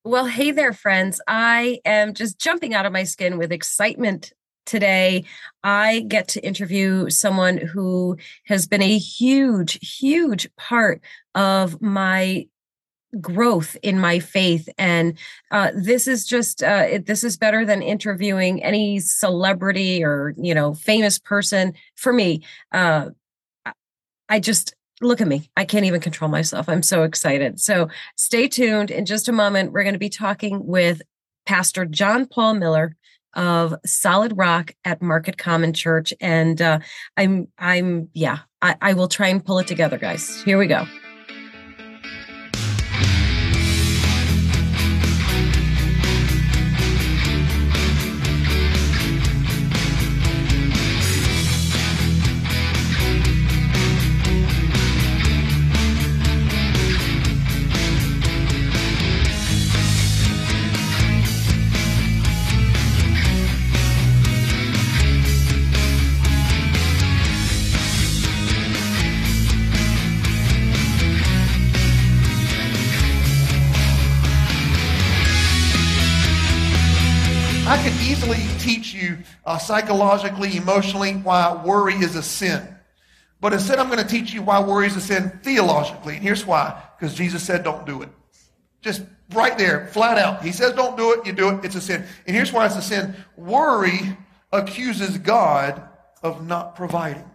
Well, hey there, friends. I am just jumping out of my skin with excitement today. I get to interview someone who has been a huge, huge part of my growth in my faith. And this is this is better than interviewing any celebrity or, famous person for me. Uh, I just look at me. I can't even control myself. I'm so excited. So stay tuned. In just a moment, we're going to be talking with Pastor John Paul Miller of Solid Rock at Market Common Church. And I will try and pull it together, guys. Here we go. I could easily teach you psychologically, emotionally, why worry is a sin. But instead, I'm going to teach you why worry is a sin theologically. And here's why. Because Jesus said don't do it. Just right there, flat out. He says don't do it, you do it, it's a sin. And here's why it's a sin. Worry accuses God of not providing.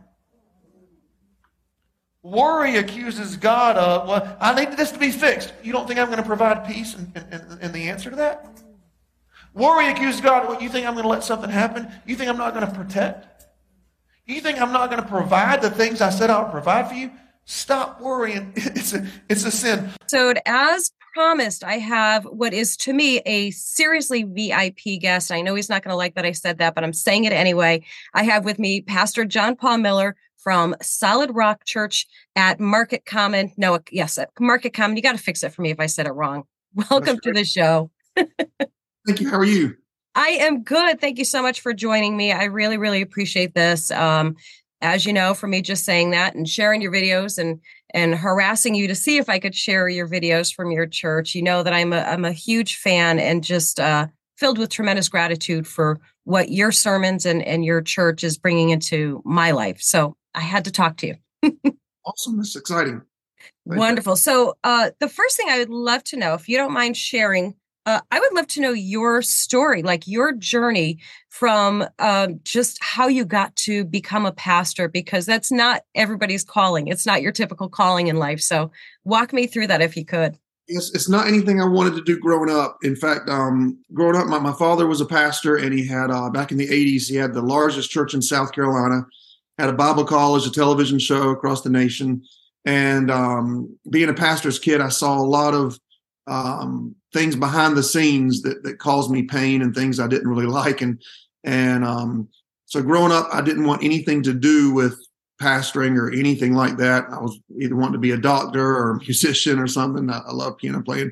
Worry accuses God of, well, I need this to be fixed. You don't think I'm going to provide peace and the answer to that? Worry accuses God. What, you think I'm going to let something happen? You think I'm not going to protect? You think I'm not going to provide the things I said I'll provide for you? Stop worrying. It's a sin. So as promised, I have what is to me a seriously VIP guest. I know he's not going to like that I said that, but I'm saying it anyway. I have with me Pastor John Paul Miller from Solid Rock Church at Market Common. No, yes, at Market Common. You got to fix it for me if I said it wrong. Welcome to the show. Thank you. How are you? I am good. Thank you so much for joining me. I really, really appreciate this. As you know, for me just saying that and sharing your videos and harassing you to see if I could share your videos from your church, you know that I'm a huge fan and just filled with tremendous gratitude for what your sermons and your church is bringing into my life. So I had to talk to you. Awesome. That's exciting. Wonderful. So the first thing I would love to know, if you don't mind sharing, I would love to know your story, like your journey from just how you got to become a pastor, because that's not everybody's calling. It's not your typical calling in life. So walk me through that if you could. It's not anything I wanted to do growing up. In fact, growing up, my father was a pastor, and he had, back in the 80s, he had the largest church in South Carolina, had a Bible college, a television show across the nation. And being a pastor's kid, I saw a lot of things behind the scenes that caused me pain and things I didn't really like. So growing up, I didn't want anything to do with pastoring or anything like that. I was either wanting to be a doctor or a musician or something. I love piano playing.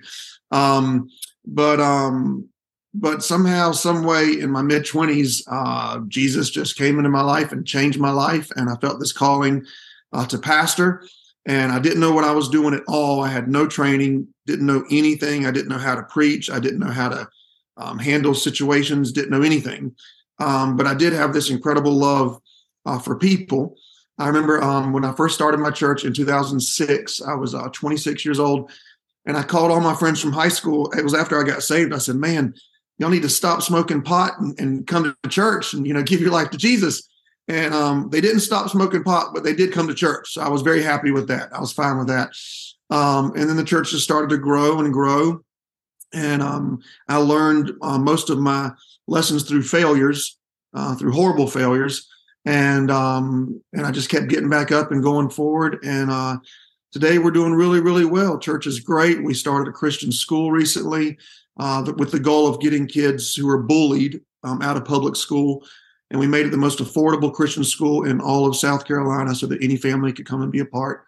But somehow, some way in my mid-20s, Jesus just came into my life and changed my life. And I felt this calling to pastor. And I didn't know what I was doing at all. I had no training, didn't know anything. I didn't know how to preach. I didn't know how to handle situations, didn't know anything. But I did have this incredible love for people. I remember when I first started my church in 2006, I was 26 years old. And I called all my friends from high school. It was after I got saved. I said, man, y'all need to stop smoking pot and come to church and, give your life to Jesus. And they didn't stop smoking pot, but they did come to church. So I was very happy with that. I was fine with that. And then the church just started to grow and grow. And I learned most of my lessons through failures, through horrible failures. And I just kept getting back up and going forward. And today we're doing really, really well. Church is great. We started a Christian school recently with the goal of getting kids who are bullied out of public school. And we made it the most affordable Christian school in all of South Carolina so that any family could come and be a part.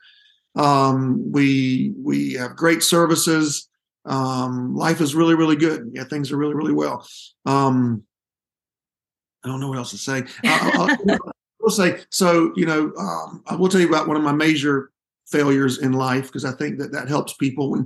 We have great services. Life is really, really good. Yeah, things are really, really well. I don't know what else to say. I will say, so, I will tell you about one of my major failures in life, because I think that helps people when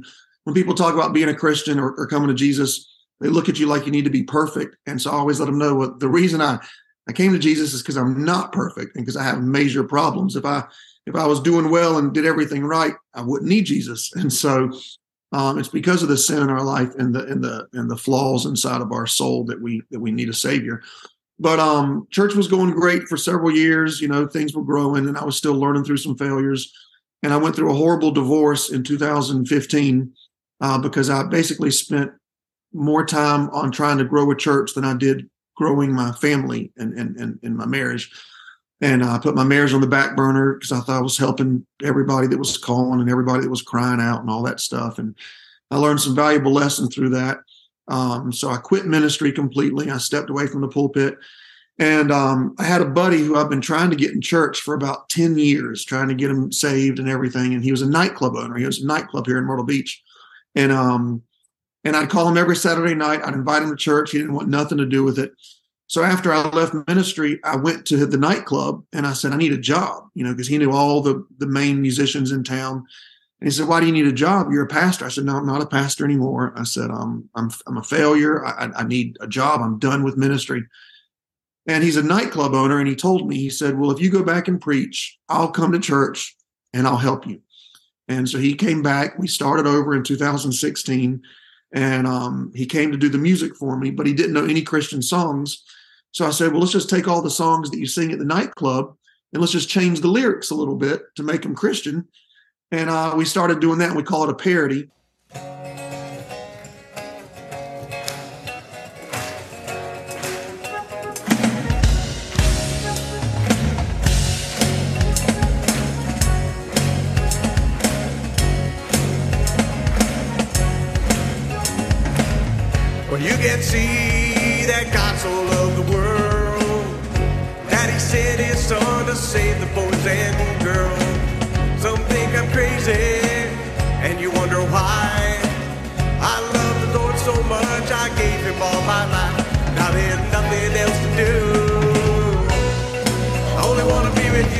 when people talk about being a Christian or coming to Jesus, they look at you like you need to be perfect. And so I always let them know what the reason I came to Jesus is because I'm not perfect and because I have major problems. If I was doing well and did everything right, I wouldn't need Jesus. And so it's because of the sin in our life and the flaws inside of our soul that we need a savior. But church was going great for several years. Things were growing, and I was still learning through some failures. And I went through a horrible divorce in 2015 because I basically spent more time on trying to grow a church than I did growing my family and my marriage. And I put my marriage on the back burner because I thought I was helping everybody that was calling and everybody that was crying out and all that stuff. And I learned some valuable lessons through that. So I quit ministry completely. I stepped away from the pulpit. And I had a buddy who I've been trying to get in church for about 10 years, trying to get him saved and everything. And he was a nightclub owner. He was a nightclub here in Myrtle Beach. And I'd call him every Saturday night. I'd invite him to church. He didn't want nothing to do with it. So after I left ministry, I went to the nightclub and I said, I need a job, because he knew all the main musicians in town. And he said, why do you need a job? You're a pastor. I said, no, I'm not a pastor anymore. I said, I'm a failure. I need a job. I'm done with ministry. And he's a nightclub owner. And he told me, he said, well, if you go back and preach, I'll come to church and I'll help you. And so he came back. We started over in 2016. And he came to do the music for me, but he didn't know any Christian songs. So I said, well, let's just take all the songs that you sing at the nightclub and let's just change the lyrics a little bit to make them Christian. And we started doing that. And we call it a parody. Well, you can see that God so loved the world, that he sent his son to save the boys and girls. Some think I'm crazy, and you wonder why. I love the Lord so much, I gave him all my life. Now there's nothing else to do. I only want to be with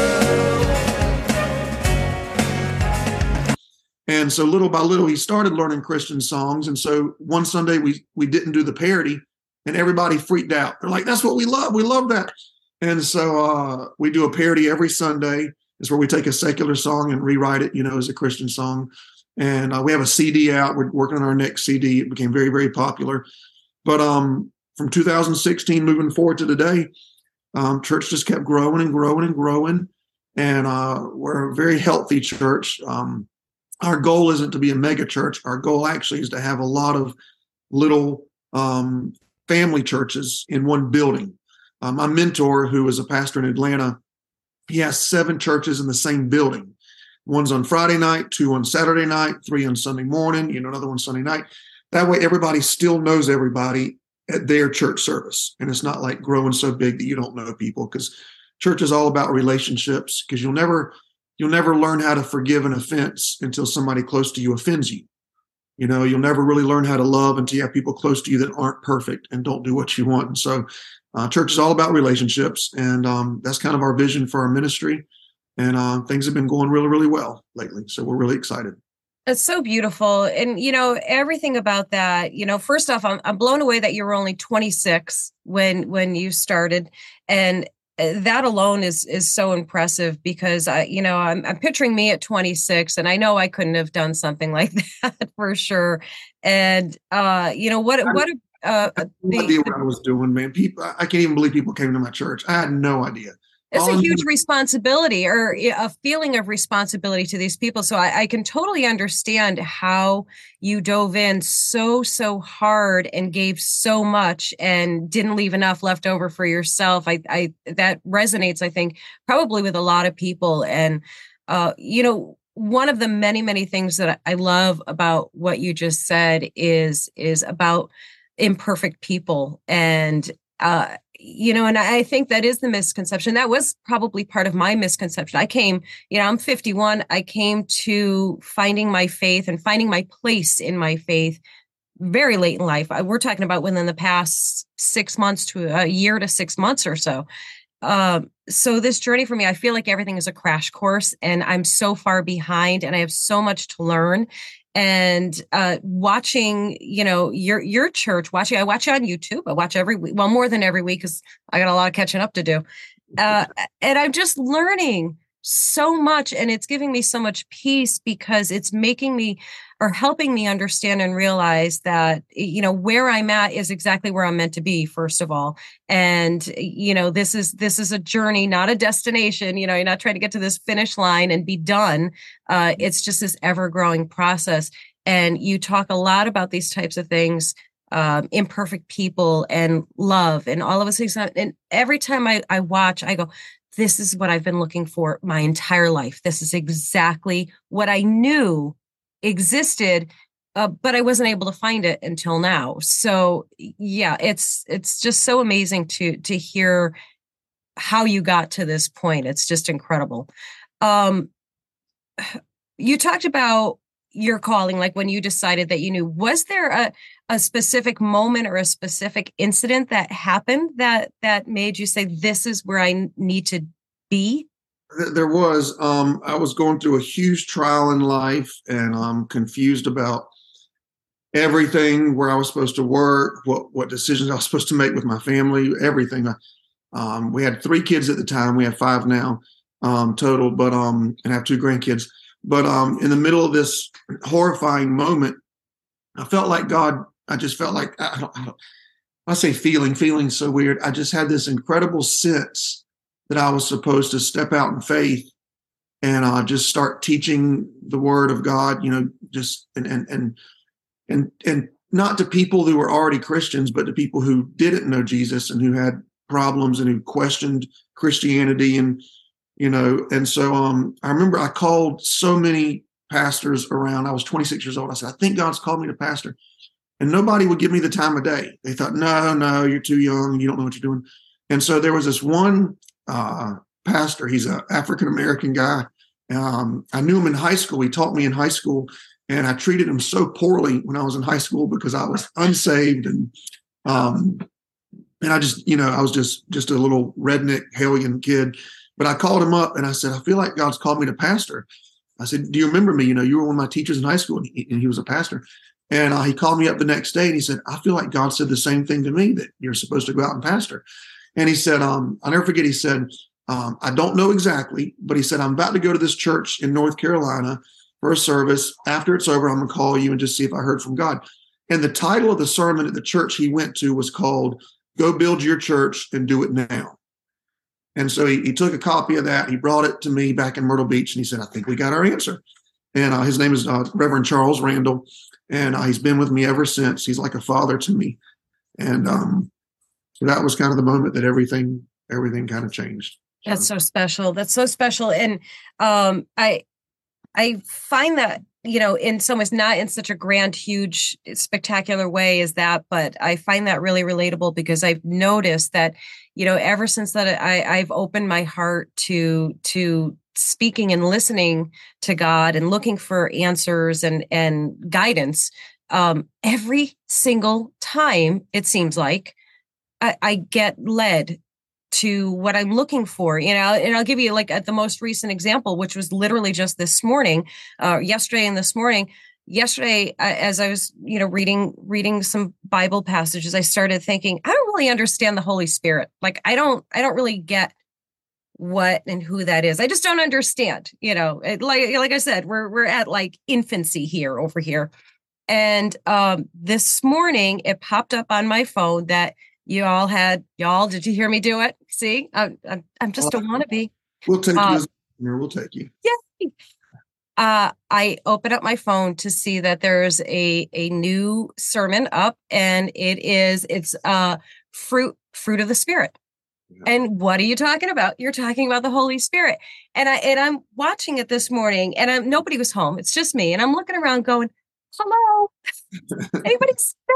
you. And so little by little, he started learning Christian songs. And so one Sunday we didn't do the parody and everybody freaked out. They're like, that's what we love. We love that. And so we do a parody every Sunday. It's where we take a secular song and rewrite it, as a Christian song. And we have a CD out. We're working on our next CD. It became very, very popular. But from 2016 moving forward to today, church just kept growing and growing and growing. And we're a very healthy church. Our goal isn't to be a mega church. Our goal actually is to have a lot of little family churches in one building. My mentor, who is a pastor in Atlanta, he has 7 churches in the same building. One's on Friday night, 2 on Saturday night, 3 on Sunday morning, another one Sunday night. That way everybody still knows everybody at their church service. And it's not like growing so big that you don't know people, because church is all about relationships, because you'll never learn how to forgive an offense until somebody close to you offends you. You'll never really learn how to love until you have people close to you that aren't perfect and don't do what you want. And so church is all about relationships. And that's kind of our vision for our ministry. And things have been going really, really well lately. So we're really excited. It's so beautiful. And, everything about that, first off, I'm blown away that you were only 26 when you started. And that alone is so impressive, because I'm picturing me at 26, and I know I couldn't have done something like that for sure. And I had no idea what I was doing, man. I can't even believe people came to my church. I had no idea. It's a huge responsibility, or a feeling of responsibility to these people. So I can totally understand how you dove in so hard and gave so much and didn't leave enough left over for yourself. I that resonates, I think, probably with a lot of people. And, one of the many, many things that I love about what you just said is about imperfect people. And, and I think that is the misconception. That was probably part of my misconception. I came, I'm 51. I came to finding my faith and finding my place in my faith very late in life. We're talking about within the past 6 months to a year to 6 months or so. So this journey for me, I feel like everything is a crash course, and I'm so far behind, and I have so much to learn. And watching, your church, I watch you on YouTube. I watch every week, well, more than every week, because I got a lot of catching up to do. And I'm just learning so much, and it's giving me so much peace, because it's making me, or helping me understand and realize that, where I'm at is exactly where I'm meant to be, first of all. And, this is a journey, not a destination. You're not trying to get to this finish line and be done. It's just this ever growing process. And you talk a lot about these types of things, imperfect people and love and all of those things. And every time I watch, I go, this is what I've been looking for my entire life. This is exactly what I knew existed, but I wasn't able to find it until now. So yeah, it's just so amazing to hear how you got to this point. It's just incredible. You talked about your calling, like when you decided that you knew. Was there a specific moment or a specific incident that happened that made you say, this is where I need to be? There was. I was going through a huge trial in life, and I'm confused about everything, where I was supposed to work, what decisions I was supposed to make with my family, everything. We had 3 kids at the time. We have 5 now total, but and I have 2 grandkids. But in the middle of this horrifying moment, I felt like God. I just felt like I say feeling's so weird. I just had this incredible sense that I was supposed to step out in faith and just start teaching the Word of God. Just and not to people who were already Christians, but to people who didn't know Jesus and who had problems and who questioned Christianity and so I remember I called so many pastors around. I was 26 years old. I said, I think God's called me to pastor. And nobody would give me the time of day. They thought, no, you're too young. You don't know what you're doing. And so there was this one pastor. He's an African-American guy. I knew him in high school. He taught me in high school. And I treated him so poorly when I was in high school because I was unsaved. And I just, I was just a little redneck hellion kid. But I called him up and I said, I feel like God's called me to pastor. I said, do you remember me? You were one of my teachers in high school, and he was a pastor. And he called me up the next day and he said, I feel like God said the same thing to me, that you're supposed to go out and pastor. And he said, I'll never forget, he said, I don't know exactly, but he said, I'm about to go to this church in North Carolina for a service. After it's over, I'm going to call you and just see if I heard from God. And the title of the sermon at the church he went to was called, Go Build Your Church and Do It Now. And so he took a copy of that. He brought it to me back in Myrtle Beach, and he said, I think we got our answer. And his name is Reverend Charles Randall, and he's been with me ever since. He's like a father to me. And so that was kind of the moment that everything kind of changed. That's so special. That's so special. And I find that, in some ways, not in such a grand, huge, spectacular way as that, but I find that really relatable, because I've noticed that, ever since that I've opened my heart to speaking and listening to God and looking for answers and guidance, every single time, it seems like I get led to what I'm looking for, and I'll give you like the most recent example, which was literally just this morning, yesterday and this morning. Yesterday, as I was, reading some Bible passages, I started thinking, I don't really understand the Holy Spirit. Like, I don't really get what and who that is. I just don't understand, like I said, we're at like infancy over here. And this morning it popped up on my phone that did you hear me do it? See, I'm just a wannabe. We'll take you. We'll take you. Yeah. I open up my phone to see that there's a new sermon up, and it's fruit of the Spirit. Yeah. And what are you talking about? You're talking about the Holy Spirit. And I'm watching it this morning, and nobody was home. It's just me. And I'm looking around going, hello, anybody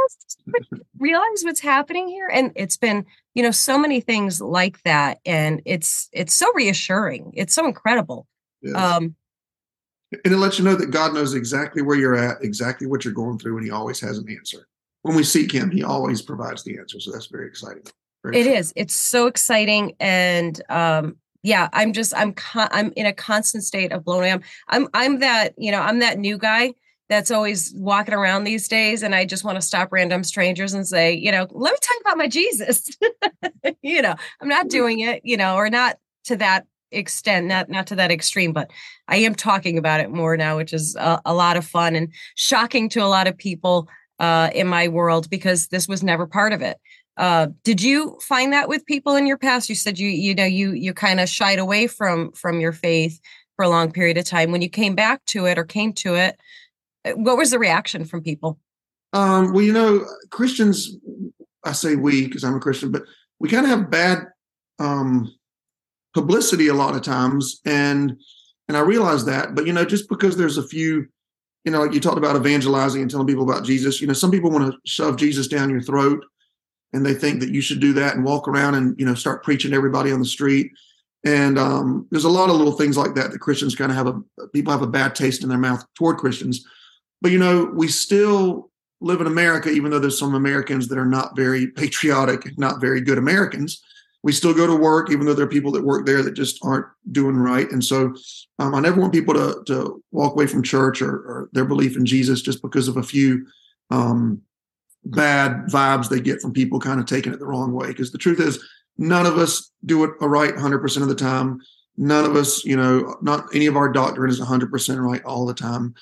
realize what's happening here? And it's been, so many things like that. And it's so reassuring. It's so incredible. Yes. And it lets you know that God knows exactly where you're at, exactly what you're going through, and he always has an answer. When we seek him, he always provides the answer. So that's very exciting. Very It fun. is. It's so exciting, and yeah, I'm in a constant state of blown away. I'm that, I'm that new guy that's always walking around these days, and I just want to stop random strangers and say, let me tell you about my Jesus. I'm not doing it, or not to that extent, not to that extreme, but I am talking about it more now, which is a lot of fun and shocking to a lot of people in my world, because this was never part of it. Did you find that with people in your past? You said you kind of shied away from your faith for a long period of time. When you came back to it or came to it, what was the reaction from people? Well, Christians, I say we because I'm a Christian, but we kind of have bad publicity a lot of times, and I realize that. But just because there's a few, like you talked about evangelizing and telling people about Jesus. Some people want to shove Jesus down your throat, and they think that you should do that and walk around and start preaching to everybody on the street. And there's a lot of little things like that Christians kind of people have a bad taste in their mouth toward Christians. But we still live in America, even though there's some Americans that are not very patriotic, not very good Americans. We still go to work, even though there are people that work there that just aren't doing right. And so I never want people to walk away from church or their belief in Jesus just because of a few bad vibes they get from people kind of taking it the wrong way. Because the truth is, none of us do it right 100% of the time. None of us, not any of our doctrine is 100% right all the time.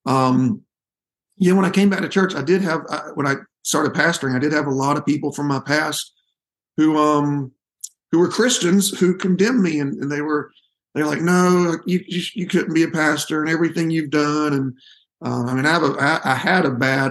When I came back to church, I did have, when I started pastoring, I did have a lot of people from my past who were Christians who condemned me, and they're like, no, you couldn't be a pastor and everything you've done. And I had a bad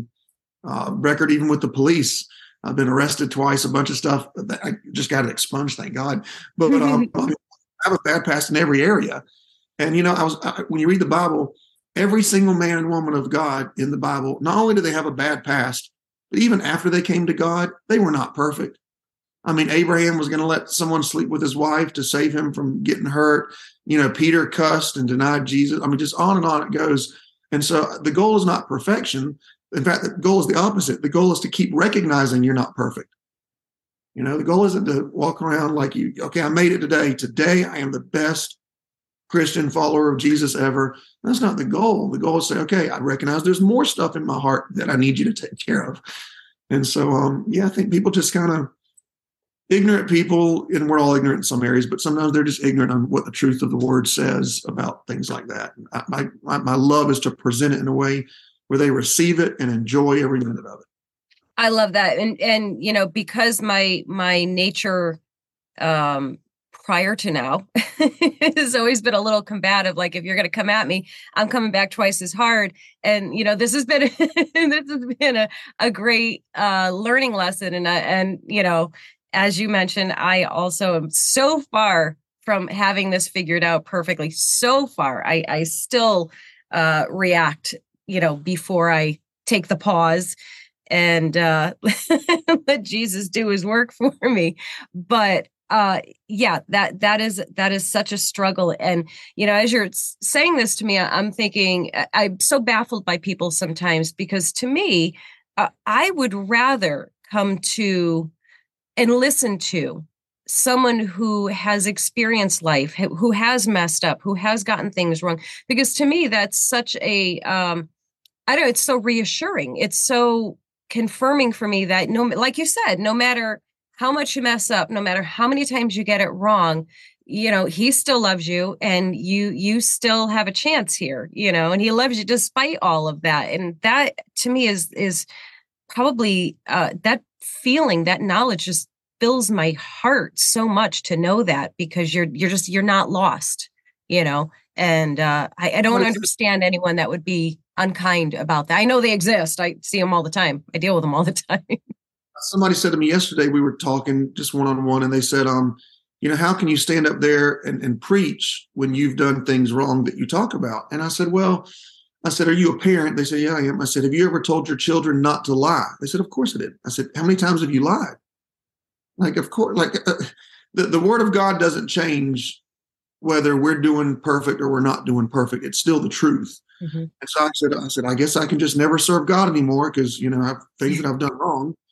record even with the police. I've been arrested twice, a bunch of stuff. I just got it expunged, thank God. But I have a bad past in every area. And when you read the Bible, every single man and woman of God in the Bible, not only do they have a bad past, but even after they came to God, they were not perfect. Abraham was going to let someone sleep with his wife to save him from getting hurt. Peter cussed and denied Jesus. Just on and on it goes. And so the goal is not perfection. In fact, the goal is the opposite. The goal is to keep recognizing you're not perfect. The goal isn't to walk around like okay, I made it today. Today, I am the best Christian follower of Jesus ever. That's not the goal. The goal is to say, okay, I recognize there's more stuff in my heart that I need you to take care of. And so, I think people just kind of ignorant people, and we're all ignorant in some areas, but sometimes they're just ignorant on what the truth of the word says about things like that. My love is to present it in a way where they receive it and enjoy every minute of it. I love that. And because my nature prior to now has always been a little combative. Like, if you're going to come at me, I'm coming back twice as hard. And, this has been, a great learning lesson. And as you mentioned, I also am so far from having this figured out perfectly. So far, I still react, before I take the pause and let Jesus do his work for me. But that is such a struggle. And, as you're saying this to me, I'm thinking, I'm so baffled by people sometimes, because to me, I would rather come to and listen to someone who has experienced life, who has messed up, who has gotten things wrong. Because to me, that's such a, it's so reassuring. It's so confirming for me that like you said, no matter how much you mess up, no matter how many times you get it wrong, he still loves you, and you still have a chance here, and he loves you despite all of that. And that to me is probably that feeling, that knowledge just fills my heart so much to know that, because you're not lost, and I don't understand anyone that would be unkind about that. I know they exist. I see them all the time. I deal with them all the time. Somebody said to me yesterday, we were talking just one-on-one, and they said, how can you stand up there and preach when you've done things wrong that you talk about? And I said, are you a parent? They said, yeah, I am. I said, have you ever told your children not to lie? They said, of course I did. I said, how many times have you lied? Like, of course, the word of God doesn't change whether we're doing perfect or we're not doing perfect. It's still the truth. Mm-hmm. And so I said, I guess I can just never serve God anymore, because, I have things that I've done wrong.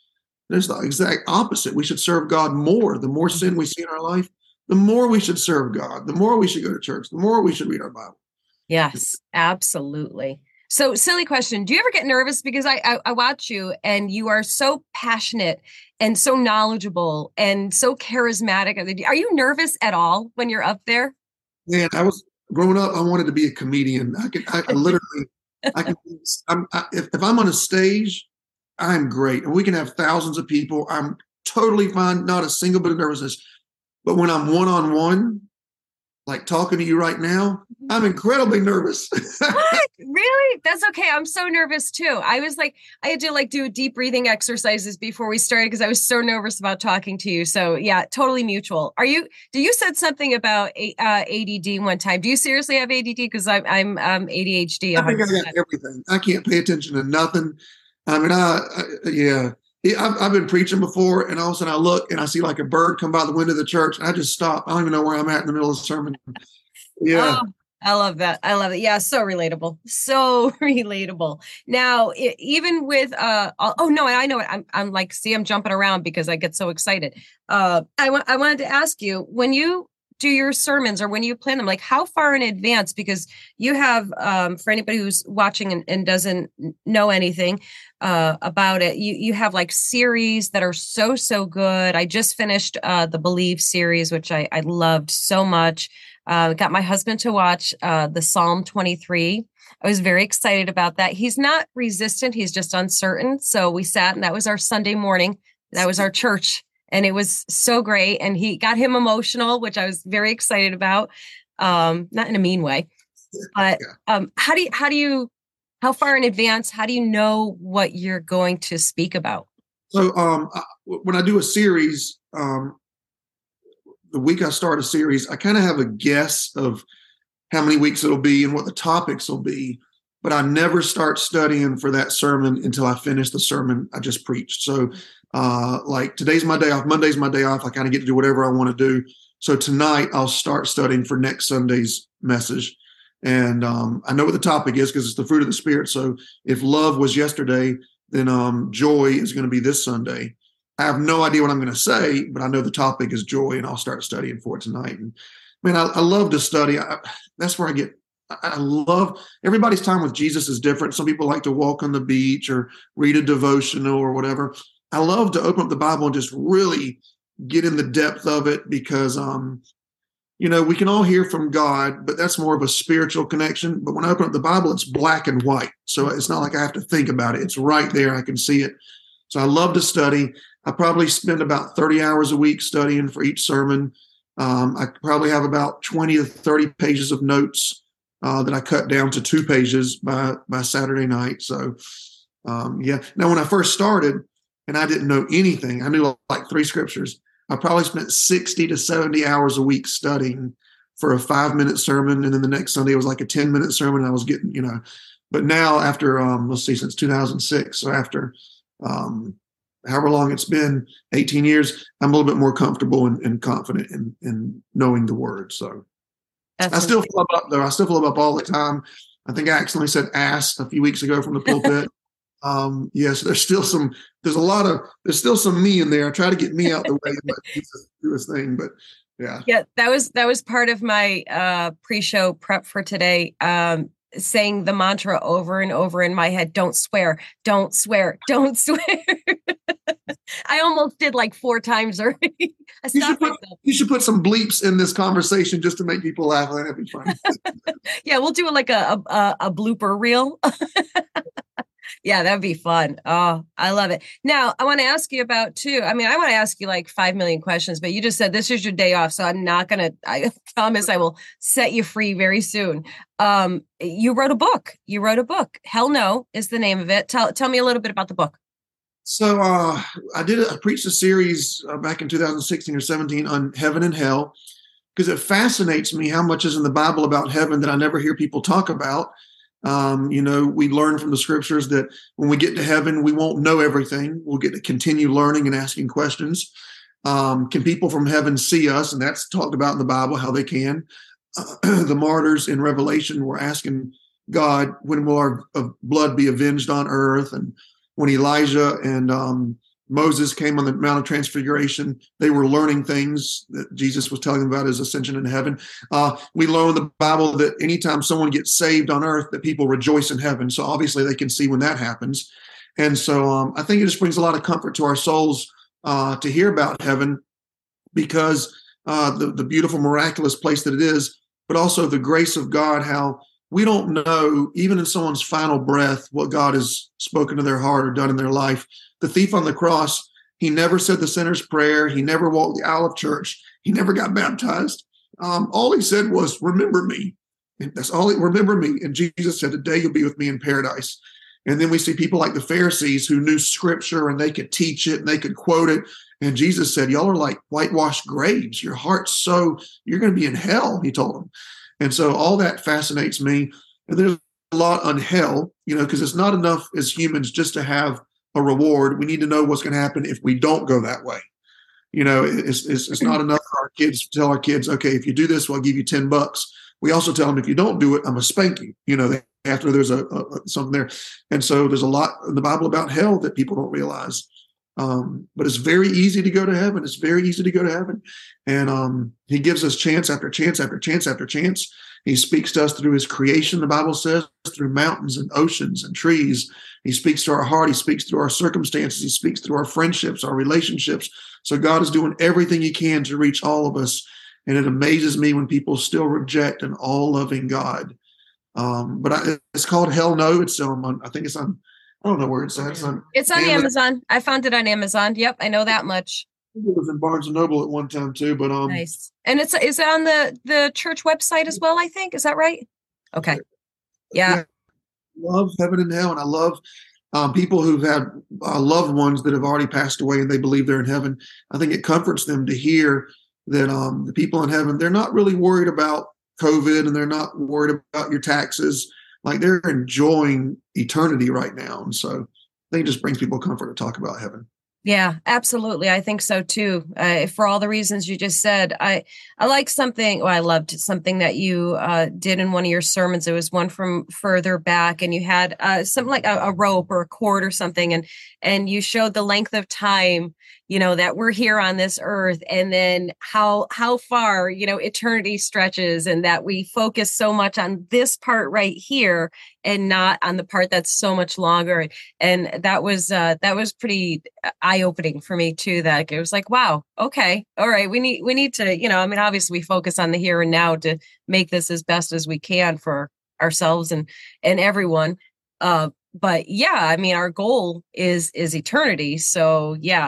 There's the exact opposite. We should serve God more. The more sin we see in our life, the more we should serve God, the more we should go to church, the more we should read our Bible. Yes, absolutely. So, silly question. Do you ever get nervous? Because I watch you and you are so passionate and so knowledgeable and so charismatic. Are you nervous at all when you're up there? Man, I was growing up, I wanted to be a comedian. I literally, if I'm on a stage, I'm great. And we can have thousands of people. I'm totally fine, not a single bit of nervousness. But when I'm one-on-one, like talking to you right now, I'm incredibly nervous. What? Really? That's okay. I'm so nervous too. I had to do deep breathing exercises before we started because I was so nervous about talking to you. So yeah, totally mutual. You said something about ADD one time. Do you seriously have ADD? Because I'm ADHD. 100%. I think I got everything. I can't pay attention to nothing. I mean, yeah. I've been preaching before, and all of a sudden I look and I see like a bird come by the window of the church, and I just stop. I don't even know where I'm at in the middle of the sermon. Yeah. Oh, I love that. I love it. Yeah, so relatable. So relatable. Now, even with oh no, I know it. I'm like, see, I'm jumping around because I get so excited. I wanted to ask you, when you do your sermons or when you plan them, like how far in advance, because you have for anybody who's watching and doesn't know anything about it, you have like series that are so good. I just finished the Believe series, which I loved so much. Got my husband to watch the Psalm 23. I was very excited about that. He's not resistant. He's just uncertain. So we sat, and that was our Sunday morning. That was our church. And it was so great. And he got him emotional, which I was very excited about. Not in a mean way, but how far in advance, how do you know what you're going to speak about? So when I do a series, the week I start a series, I kind of have a guess of how many weeks it'll be and what the topics will be, but I never start studying for that sermon until I finish the sermon I just preached. So like today's my day off, Monday's my day off. I kind of get to do whatever I want to do. So tonight I'll start studying for next Sunday's message. And I know what the topic is because it's the fruit of the Spirit. So if love was yesterday, then joy is going to be this Sunday. I have no idea what I'm going to say, but I know the topic is joy, and I'll start studying for it tonight. And man, I love to study. That's where I love everybody's time with Jesus is different. Some people like to walk on the beach or read a devotional or whatever. I love to open up the Bible and just really get in the depth of it because, we can all hear from God, but that's more of a spiritual connection. But when I open up the Bible, it's black and white. So it's not like I have to think about it. It's right there. I can see it. So I love to study. I probably spend about 30 hours a week studying for each sermon. I probably have about 20 to 30 pages of notes that I cut down to 2 pages by Saturday night. So, yeah. Now, when I first started and I didn't know anything, I knew like 3 scriptures. I probably spent 60 to 70 hours a week studying for a 5-minute sermon. And then the next Sunday it was like a 10-minute sermon. I was getting, but now after, since 2006. So after, however long it's been, 18 years, I'm a little bit more comfortable and confident in knowing the word. So I still flub up though. I still flub up all the time. I think I accidentally said ass a few weeks ago from the pulpit. Yes, there's still some me in there. I try to get me out the way and let Jesus do his thing, but yeah. Yeah, that was part of my pre-show prep for today. Saying the mantra over and over in my head, don't swear, don't swear, don't swear. I almost did like 4 times already. You should put some bleeps in this conversation just to make people laugh. That'd be fun. Yeah, we'll do like a blooper reel. Yeah, that'd be fun. Oh, I love it. Now, I want to ask you about too. I mean, I want to ask you like 5 million questions, but you just said this is your day off. So I promise I will set you free very soon. You wrote a book. Hell No is the name of it. Tell me a little bit about the book. So I preached a series back in 2016 or 17 on heaven and hell, because it fascinates me how much is in the Bible about heaven that I never hear people talk about. We learn from the scriptures that when we get to heaven, we won't know everything. We'll get to continue learning and asking questions. Can people from heaven see us? And that's talked about in the Bible, how they can. The martyrs in Revelation were asking God, when will our blood be avenged on earth? And when Elijah and Moses came on the Mount of Transfiguration. They were learning things that Jesus was telling them about his ascension into heaven. We learn in the Bible that anytime someone gets saved on earth, that people rejoice in heaven. So obviously they can see when that happens. And so I think it just brings a lot of comfort to our souls to hear about heaven, because the beautiful, miraculous place that it is, but also the grace of God, how we don't know, even in someone's final breath, what God has spoken to their heart or done in their life. The thief on the cross, he never said the sinner's prayer. He never walked the aisle of church. He never got baptized. All he said was, remember me. And that's all. Remember me. And Jesus said, today you'll be with me in paradise. And then we see people like the Pharisees who knew scripture and they could teach it and they could quote it. And Jesus said, y'all are like whitewashed graves. Your heart's so, you're going to be in hell, he told them. And so all that fascinates me. And there's a lot on hell, because it's not enough as humans just to have a reward. We need to know what's going to happen if we don't go that way. It's not enough for our kids to tell our kids, okay, if you do this, well, I'll give you $10. We also tell them, if you don't do it, I'm going to spank you. After there's something there. And so there's a lot in the Bible about hell that people don't realize. But it's very easy to go to heaven. It's very easy to go to heaven. And he gives us chance after chance after chance after chance. He speaks to us through his creation, the Bible says, through mountains and oceans and trees. He speaks to our heart. He speaks through our circumstances. He speaks through our friendships, our relationships. So God is doing everything he can to reach all of us. And it amazes me when people still reject an all-loving God. But it's called Hell No. It's I think it's on, I don't know where it's at. It's on Amazon. I found it on Amazon. Yep, I know that much. It was in Barnes & Noble at one time too, but nice. And it's on the church website as well, I think. Is that right? Okay. Yeah. I love heaven and hell, and I love people who've had loved ones that have already passed away and they believe they're in heaven. I think it comforts them to hear that the people in heaven, they're not really worried about COVID and they're not worried about your taxes. Like, they're enjoying eternity right now. And so I think it just brings people comfort to talk about heaven. Yeah, absolutely. I think so too. For all the reasons you just said, I like something. Well, I loved something that you did in one of your sermons. It was one from further back, and you had something like a rope or a cord or something, and you showed the length of time, that we're here on this earth, and then how far, eternity stretches, and that we focus so much on this part right here and not on the part that's so much longer. And that was pretty eye-opening for me too. That it was like, wow, okay, all right, we need to, obviously we focus on the here and now to make this as best as we can for ourselves and everyone. But yeah, our goal is eternity. So yeah.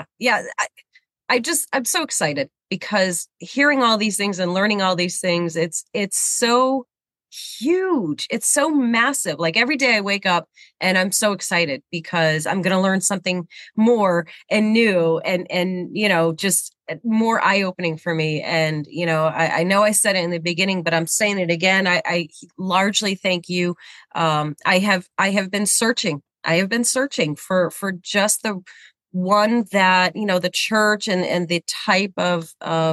I'm so excited because hearing all these things and learning all these things, it's so huge. It's so massive. Like, every day I wake up and I'm so excited because I'm going to learn something more and new and just more eye-opening for me. And, I know I said it in the beginning, but I'm saying it again. I largely thank you. I have been searching. I have been searching for just the one that, the church and the type of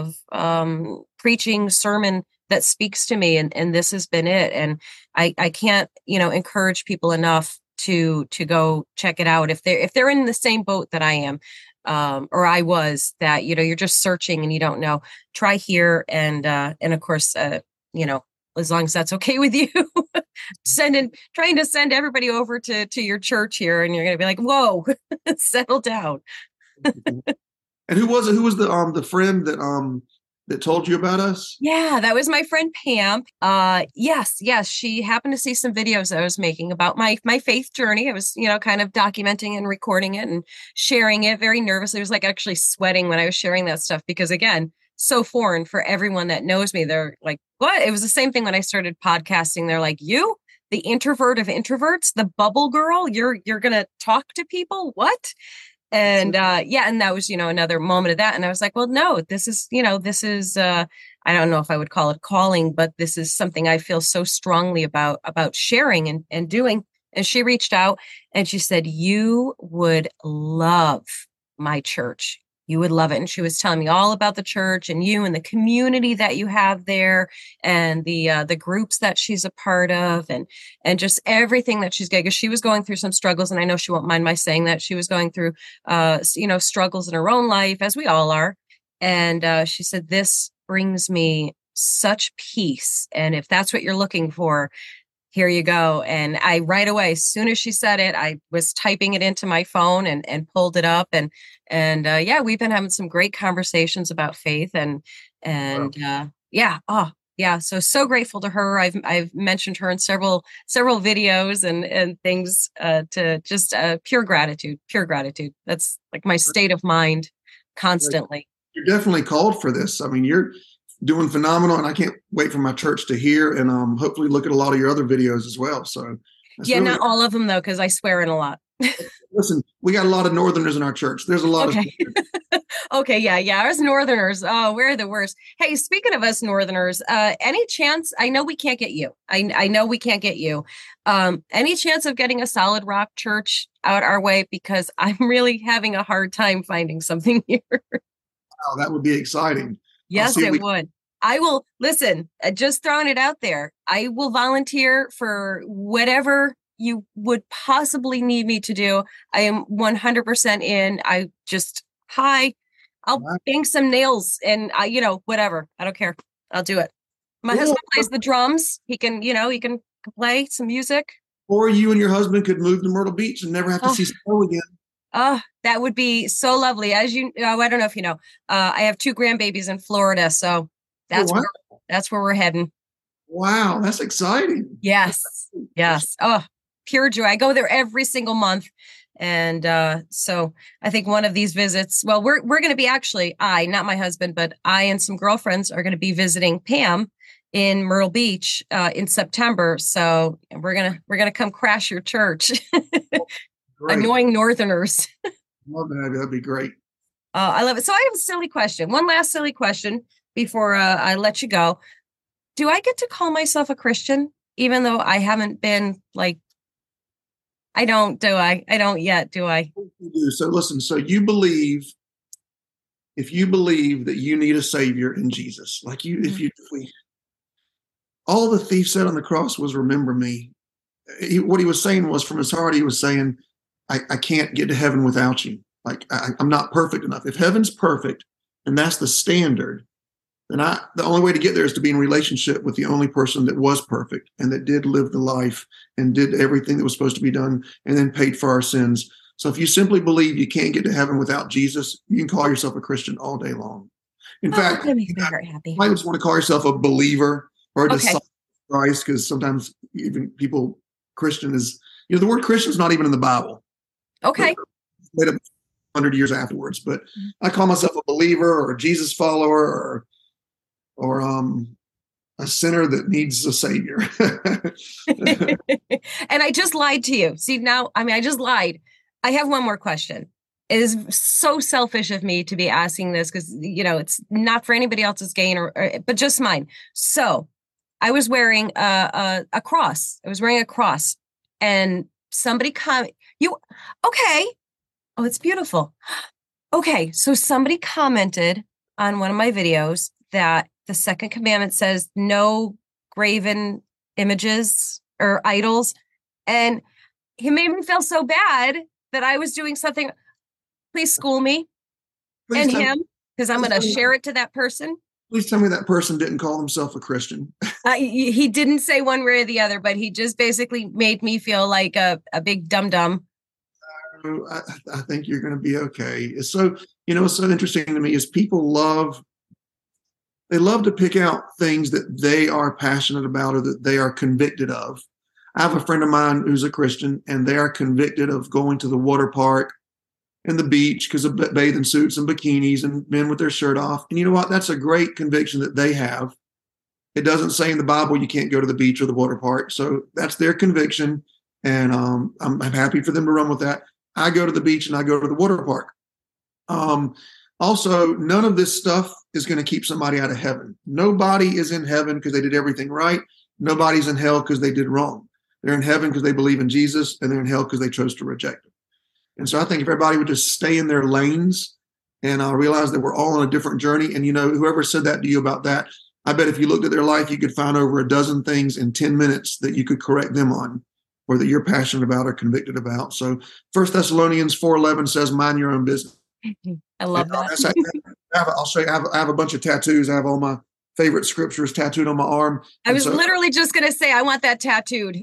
preaching sermon that speaks to me. And this has been it. And I can't, encourage people enough to go check it out. If they're in the same boat that I am, or I was, that, you're just searching and you don't know, try here. And of course, as long as that's okay with you, trying to send everybody over to your church here. And you're going to be like, whoa, settle down. And who was it? Who was the friend that told you about us? Yeah, that was my friend Pam. Yes. She happened to see some videos I was making about my faith journey. I was, kind of documenting and recording it and sharing it very nervously. It was like actually sweating when I was sharing that stuff because, again, so foreign for everyone that knows me. They're like, what? It was the same thing when I started podcasting. They're like, you, the introvert of introverts, the bubble girl, you're going to talk to people? What? And and that was, another moment of that. And I was like, well, no, this is, I don't know if I would call it calling, but this is something I feel so strongly about sharing and doing. And she reached out and she said, you would love my church. You would love it. And she was telling me all about the church and you and the community that you have there and the groups that she's a part of and just everything that she's getting. Because she was going through some struggles, and I know she won't mind my saying that she was going through struggles in her own life, as we all are. And she said, this brings me such peace. And if that's what you're looking for, here you go. And I right away, as soon as she said it, I was typing it into my phone and pulled it up. And yeah, we've been having some great conversations about faith yeah. So grateful to her. I've mentioned her in several videos and things to just pure gratitude. That's like my state of mind constantly. You're definitely called for this. I mean, you're doing phenomenal, and I can't wait for my church to hear and hopefully look at a lot of your other videos as well. So yeah, really, not all of them though, because I swear in a lot. Listen, we got a lot of Northerners in our church. There's a lot of okay, yeah, us Northerners. Oh, we're the worst. Hey, speaking of us Northerners, any chance? I know we can't get you. I know we can't get you. Any chance of getting a Solid Rock church out our way? Because I'm really having a hard time finding something here. Wow, that would be exciting. Yes, it would. I will listen, just throwing it out there. I will volunteer for whatever you would possibly need me to do. I am 100% in. I'll bang some nails and whatever. I don't care. I'll do it. My husband plays the drums. He can play some music. Or you and your husband could move to Myrtle Beach and never have to see snow again. Oh, that would be so lovely. As you know, I don't know if you know, I have 2 grandbabies in Florida. So that's where we're heading. Wow. That's exciting. Yes. Oh, pure joy. I go there every single month. And so I think one of these visits, well, we're going to be not my husband, but I and some girlfriends are going to be visiting Pam in Myrtle Beach in September. So we're going to come crash your church. Annoying Northerners. Love that. That'd be great. I love it. So I have a silly question. One last silly question before I let you go. Do I get to call myself a Christian, even though I haven't been I don't yet, do I? You do. So listen, if you believe that you need a savior in Jesus, all the thief said on the cross was, remember me. What he was saying was, from his heart, he was saying, I can't get to heaven without you. I'm not perfect enough. If heaven's perfect and that's the standard, then the only way to get there is to be in relationship with the only person that was perfect and that did live the life and did everything that was supposed to be done and then paid for our sins. So if you simply believe you can't get to heaven without Jesus, you can call yourself a Christian all day long. In fact, that makes me very happy. You might just want to call yourself a believer or a disciple of Christ, because sometimes even people, Christian is, the word Christian is not even in the Bible. Okay. Made up 100 years afterwards, but I call myself a believer or a Jesus follower or a sinner that needs a savior. And I just lied to you. See, now, I just lied. I have one more question. It is so selfish of me to be asking this because, it's not for anybody else's gain but just mine. So I was wearing a cross. I was wearing a cross and somebody okay. Oh, it's beautiful. Okay. So somebody commented on one of my videos that the second commandment says no graven images or idols. And he made me feel so bad that I was doing something. Please school me and him, because I'm going to share it to that person. Please tell me that person didn't call himself a Christian. He didn't say one way or the other, but he just basically made me feel like a big dum-dum. I think you're going to be okay. It's so, what's so interesting to me is people love to pick out things that they are passionate about or that they are convicted of. I have a friend of mine who's a Christian, and they are convicted of going to the water park and the beach because of bathing suits and bikinis and men with their shirt off. And you know what? That's a great conviction that they have. It doesn't say in the Bible you can't go to the beach or the water park. So that's their conviction. And I'm happy for them to run with that. I go to the beach and I go to the water park. Also, none of this stuff is going to keep somebody out of heaven. Nobody is in heaven because they did everything right. Nobody's in hell because they did wrong. They're in heaven because they believe in Jesus, and they're in hell because they chose to reject him. And so I think if everybody would just stay in their lanes And I realized that we're all on a different journey. And, whoever said that to you about that, I bet if you looked at their life, you could find over a dozen things in 10 minutes that you could correct them on, or that you're passionate about or convicted about. So 1 Thessalonians 4:11 says, mind your own business. I love that. I'll show you, I have a bunch of tattoos. I have all my favorite scriptures tattooed on my arm. I was literally just going to say, I want that tattooed.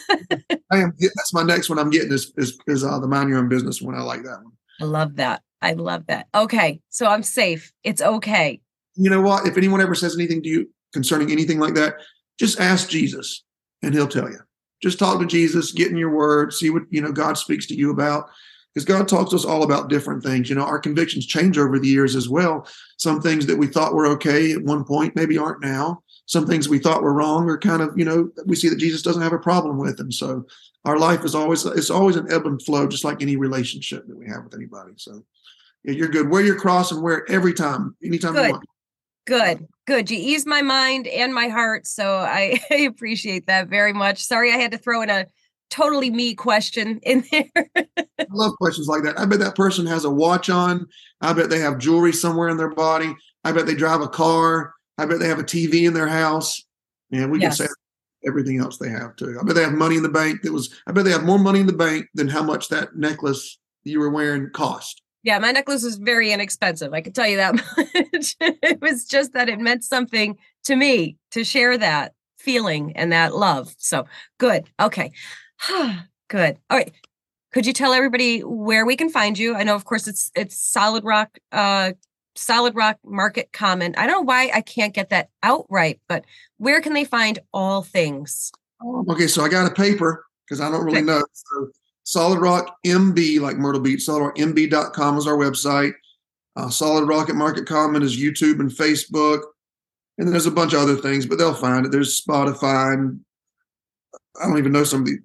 That's my next one I'm getting is the mind your own business one. I like that one. I love that. I love that. Okay. So I'm safe. It's okay. You know what? If anyone ever says anything to you concerning anything like that, just ask Jesus and he'll tell you. Just talk to Jesus, get in your word, see what, God speaks to you about. Because God talks to us all about different things. Our convictions change over the years as well. Some things that we thought were okay at one point maybe aren't now. Some things we thought were wrong are kind of, we see that Jesus doesn't have a problem with. And so our life is always an ebb and flow, just like any relationship that we have with anybody. So yeah, you're good. Wear your cross and wear it every time, anytime you want. Good. You eased my mind and my heart. So I appreciate that very much. Sorry, I had to throw in a totally me question in there. I love questions like that. I bet that person has a watch on. I bet they have jewelry somewhere in their body. I bet they drive a car. I bet they have a TV in their house. And we can say everything else they have too. I bet they have money in the bank. I bet they have more money in the bank than how much that necklace you were wearing cost. Yeah, my necklace was very inexpensive. I can tell you that much. It was just that it meant something to me to share that feeling and that love. So good. Okay. Good. All right. Could you tell everybody where we can find you? I know, of course, it's Solid Rock Market Common. I don't know why I can't get that out right, but where can they find all things? Okay, so I got a paper because I don't really know. So Solid Rock MB, like Myrtle Beach, solidrockmb.com is our website. Solid Rock at Market Common is YouTube and Facebook. And then there's a bunch of other things, but they'll find it. There's Spotify and I don't even know some of the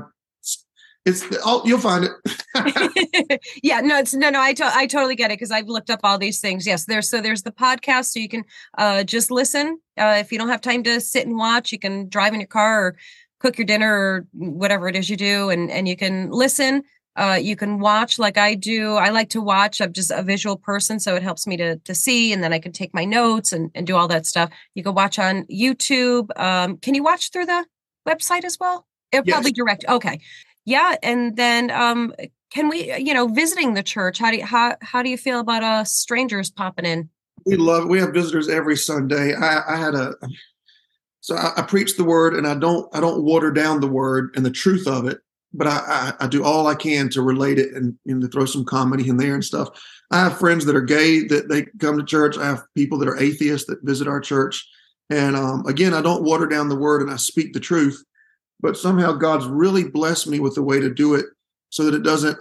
you'll find it. Yeah, no, I totally get it because I've looked up all these things. Yes, there's the podcast, so you can just listen. If you don't have time to sit and watch, you can drive in your car or cook your dinner or whatever it is you do, and you can listen. You can watch like I do. I like to watch. I'm just a visual person, so it helps me to see, and then I can take my notes and do all that stuff. You can watch on YouTube. Can you watch through the website as well? It'll probably direct. Okay. Yeah. And then can we, visiting the church, how do you feel about strangers popping in? We love it. We have visitors every Sunday. I preach the word and I don't water down the word and the truth of it, but I do all I can to relate it and to throw some comedy in there and stuff. I have friends that are gay that they come to church. I have people that are atheists that visit our church. And again, I don't water down the word and I speak the truth, but somehow God's really blessed me with the way to do it so that it doesn't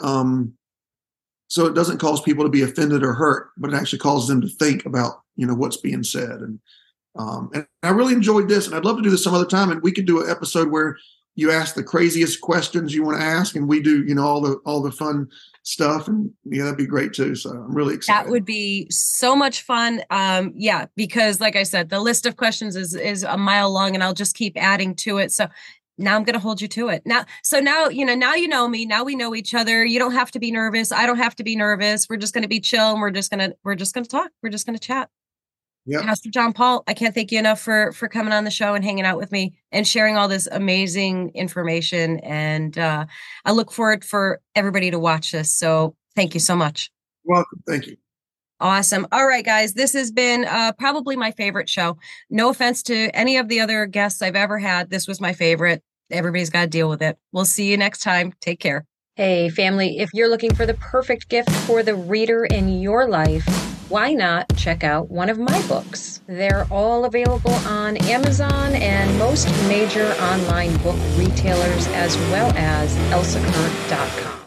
cause people to be offended or hurt, but it actually causes them to think about, what's being said. And I really enjoyed this and I'd love to do this some other time. And we could do an episode where you ask the craziest questions you want to ask and we do, all the fun stuff. And that'd be great too. So I'm really excited. That would be so much fun. Because like I said, the list of questions is a mile long and I'll just keep adding to it. So now I'm going to hold you to it. Now you know me. Now we know each other. You don't have to be nervous. I don't have to be nervous. We're just going to be chill and we're just going to talk. We're just going to chat. Yeah. Pastor John Paul, I can't thank you enough for coming on the show and hanging out with me and sharing all this amazing information. And I look forward for everybody to watch this. So thank you so much. You're welcome. Thank you. Awesome. All right, guys, this has been probably my favorite show. No offense to any of the other guests I've ever had. This was my favorite. Everybody's got to deal with it. We'll see you next time. Take care. Hey, family, if you're looking for the perfect gift for the reader in your life, why not check out one of my books? They're all available on Amazon and most major online book retailers, as well as elsakurt.com.